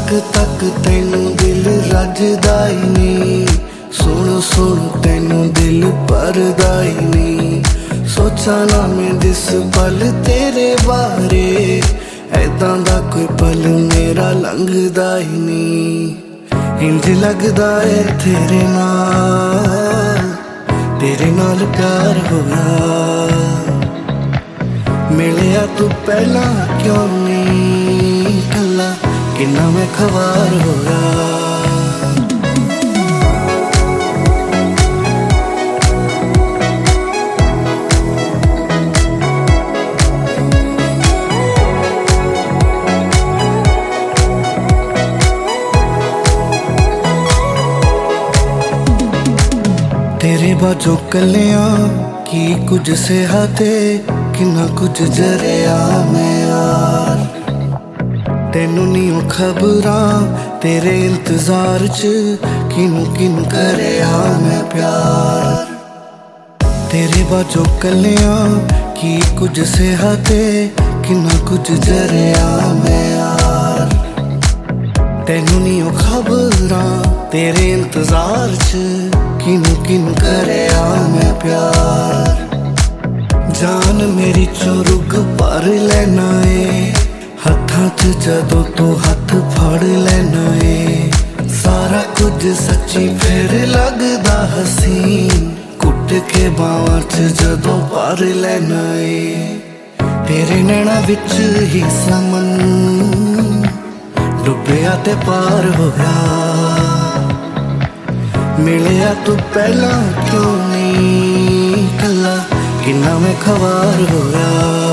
तक तैनू दिल रजदा ही नहीं, सुन सुन तैनू दिल भरदा ही नहीं। सोचा ना मैं जिस पल तेरे बारे, ऐदां दा कोई पल मेरा लंघदा ही नहीं। इंज लगदा है तेरे नाल प्यार होया, मिलिया तू पहला क्यों नहीं कला, किन्ना मैं खवार होया। तेरे बाजों कलिया की कुछ सेहते, किन्ना कुछ जरिया मैं यार। तेनू नहीं हो खबरां तेरे इंतजार च, किनू किनू करेया मैं प्यार। तेरे बाजों कलिया की कुछ सेहते, किन्ना कुछ जरिया मैं यार। तेनू नहीं हो खबरां तेरे इंतजार च, किनू किनू करेया मैं प्यार। जान मेरी चुरुग भर लेना है, हत्थां च जदों तू हथ फड़ लेना है। सारा कुछ सच्ची फिर लगदा हसीन, कुट के बावां च जदों भर लेना है। तेरे नैना विच ही समन डुबिया ते पार होया, मिलिया तू पहला क्यों नहीं कला, किन्ना मैं खवार होया।